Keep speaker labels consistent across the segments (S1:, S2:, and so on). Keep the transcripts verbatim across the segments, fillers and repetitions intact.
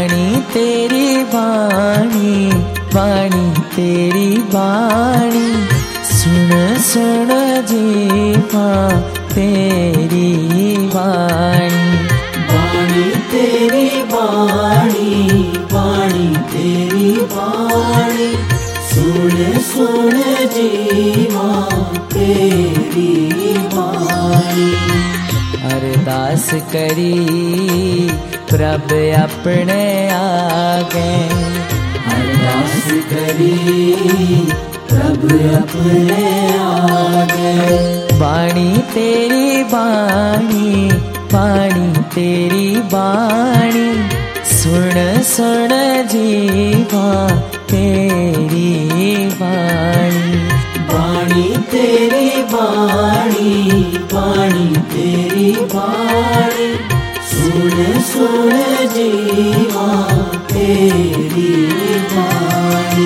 S1: बाणी तेरी बाणी, बाणी तेरी बाणी, सुन सुन जीवा तेरी बाणी।
S2: बाणी तेरी बाणी, बाणी तेरी बाणी, सुन सुन जीवा तेरी बाणी।
S1: अरदास करी प्रभ अपने आगे,
S2: अरदास करी प्रभ अपने आगे।
S1: बाणी तेरी बाणी, बाणी तेरी बाणी, सुन सुन जीवा तेरी बाणी।
S2: बाणी तेरी बाणी, बाणी तेरी बाणी, सुन सुन जीवा तेरी बाणी।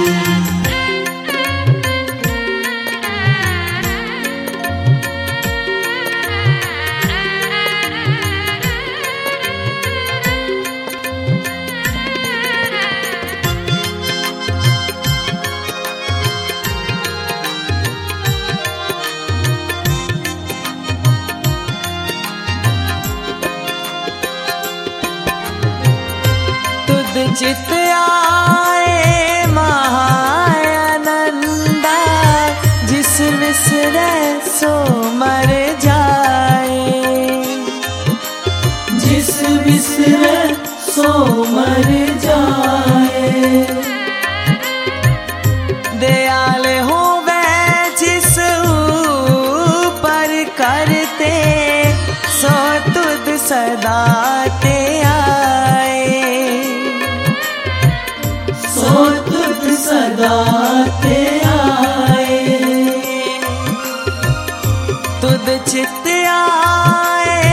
S1: चित आए महानंदा, जिस विसरे सो मर जाए,
S2: जिस विसरे सो मर जाए।
S1: दयाल हो वे जिस ऊपर करते, सो तुद सदा ते
S2: सदा ते आए।
S1: तुद चित आए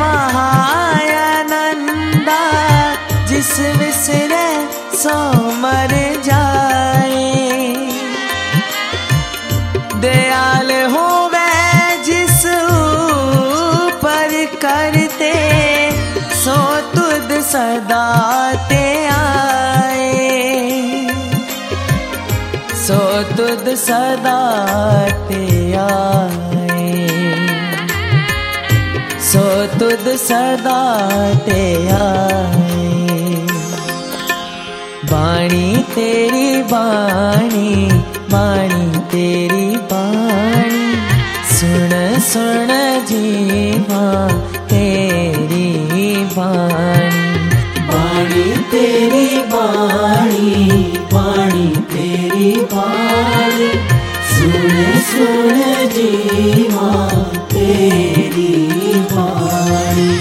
S1: महानंदा, जिस विसरे सो मर जाए। दयाल हो वे जिस ऊपर करते, सो तुद सदा ते सो तुद सदा ते आए, सो तुद सदा ते आए। बाणी तेरी बाणी, बाणी तेरी बाणी, सुन सुन जीवा तेरी बाणी।
S2: बाणी तेरी बाणी, बाणी तेरी बाणी, सुन सुन जीवा तेरी बाणी।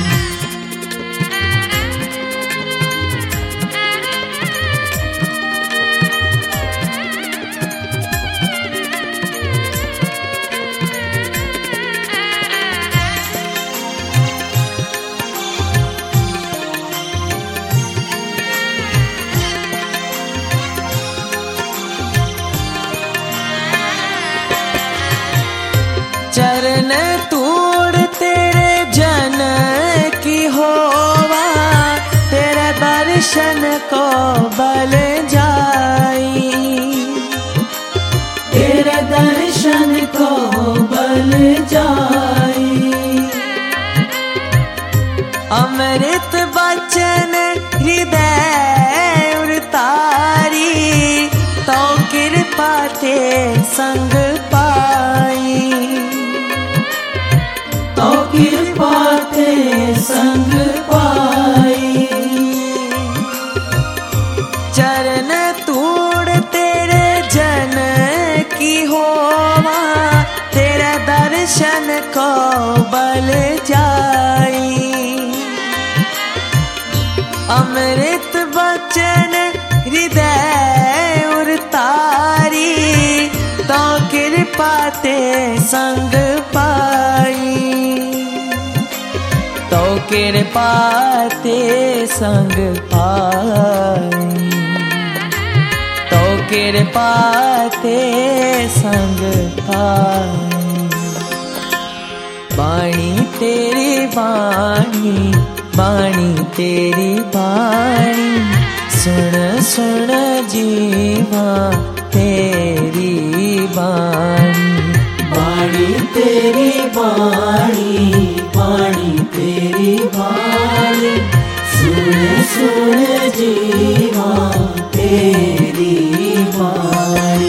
S1: चरण तूड़ तेरे जन की होवा, तेरे दर्शन को बल जाई,
S2: तेरे दर्शन को बल जाई।
S1: अमृत बचन हृदय उतारी, तो कृपा ते संग पाई,
S2: तो कृपा ते संग पाई।
S1: चरण तूड़ तेरे जन की होवा, तेरा दर्शन को बल जाई। अमृत बचन हृदय उतारी, तो कृपा ते संग पाई, तो कृपा ते संग पाई, तो कृपा ते संग पाई। बाणी तेरी बाणी, बाणी तेरी बाणी, सुन सुन जीवा तेरी बाणी,
S2: बाणी तेरी बाणी, बाणी तेरी बाणी, सुन सुन जीवा तेरी बाणी।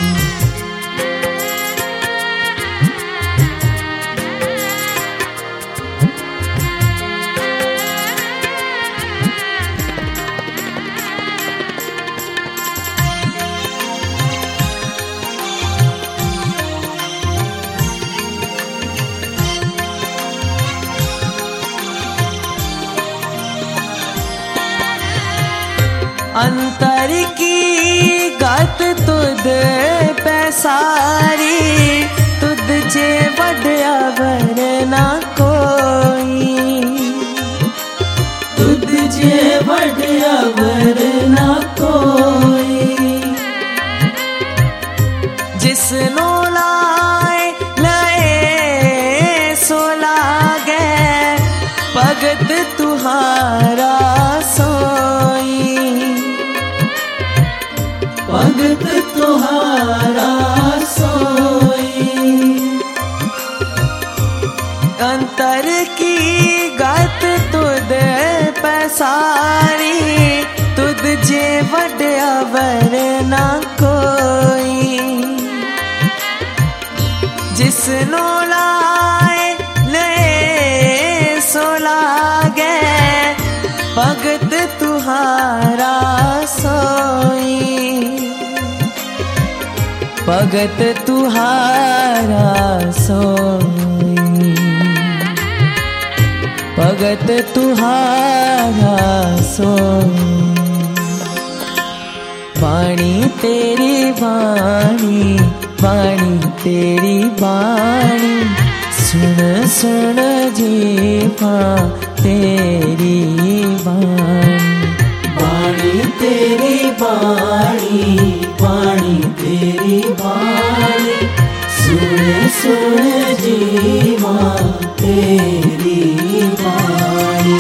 S1: अंतर की गत तुद पैसारी, तुद जे वड्या वर ना कोई,
S2: तुद जे वड्या वर ना कोई।
S1: जिसनो लाए लए सो लागे, भगत तुहारा सोई,
S2: भगत तुहारा सोई।
S1: अंतर की गत तुद पैसारी, तुद जे वड्या वर ना कोई। जिसनो लाए ले सो लागे, भगत तुहारा सोई, भगत तुहारा सोई, भगत तुहारा सोई। वाणी तेरी वाणी, वाणी तेरी वाणी, सुन सुन जीवा तेरी वाणी,
S2: वाणी तेरी वाणी, वाणी तेरी वाणी, सुन सुन जीवा तेरी वाणी।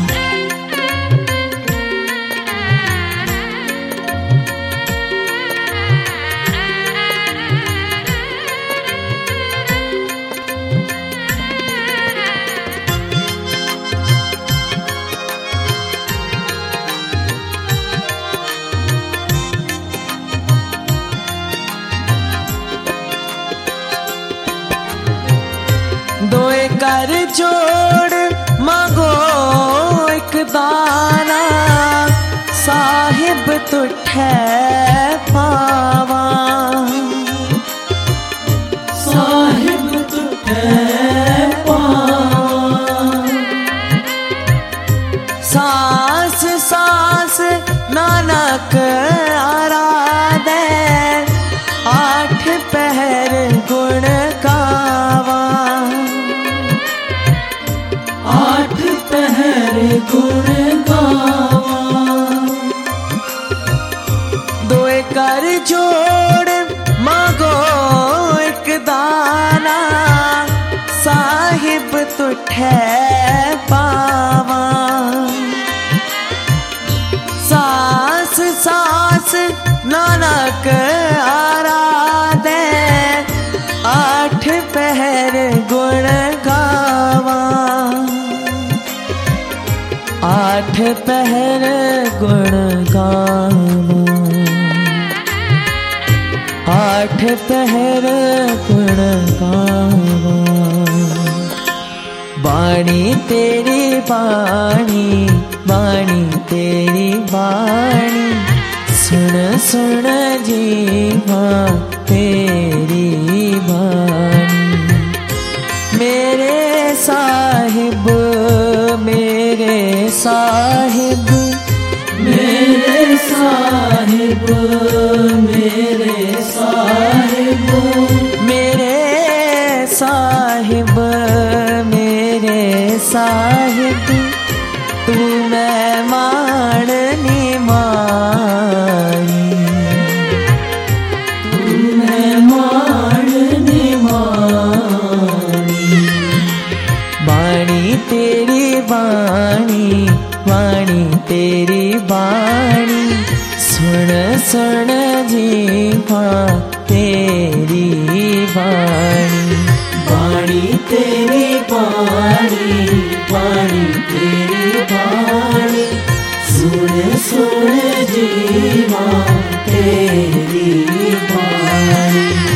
S1: दोए कर जोड़ मांगो एक दाना, साहिब तुठे पावा,
S2: साहिब तुठे पावा।
S1: सांस सांस नानक आराधे, आठ पहर गुण गावा,
S2: आठ पहर गुण गावा।
S1: दोए कर जोड़ मांगो एक दाना, साहिब तुठे पावा। सांस सांस नानक आराधे, आठ पहर गुण गावा, आठ पहर गुण गावा, आठ पहर गुण गावा। वाणी तेरी वाणी, वाणी तेरी वाणी, सुन सुन जीवा तेरी वाणी। मेरे साहिब मेरे साहिब,
S2: मेरे साहिब मेरे साहिब,
S1: मेरे साहिब मेरे साहिब, तू मैं माणनी माणी,
S2: तू मैं माणनी माणी।
S1: वाणी तेरी वाणी, वाणी तेरी वाणी, सुन सुन जीवा तेरी बाणी,
S2: बाणी तेरी बाणी, बाणी तेरी बाणी, सुन सुन जीवा तेरी बाणी।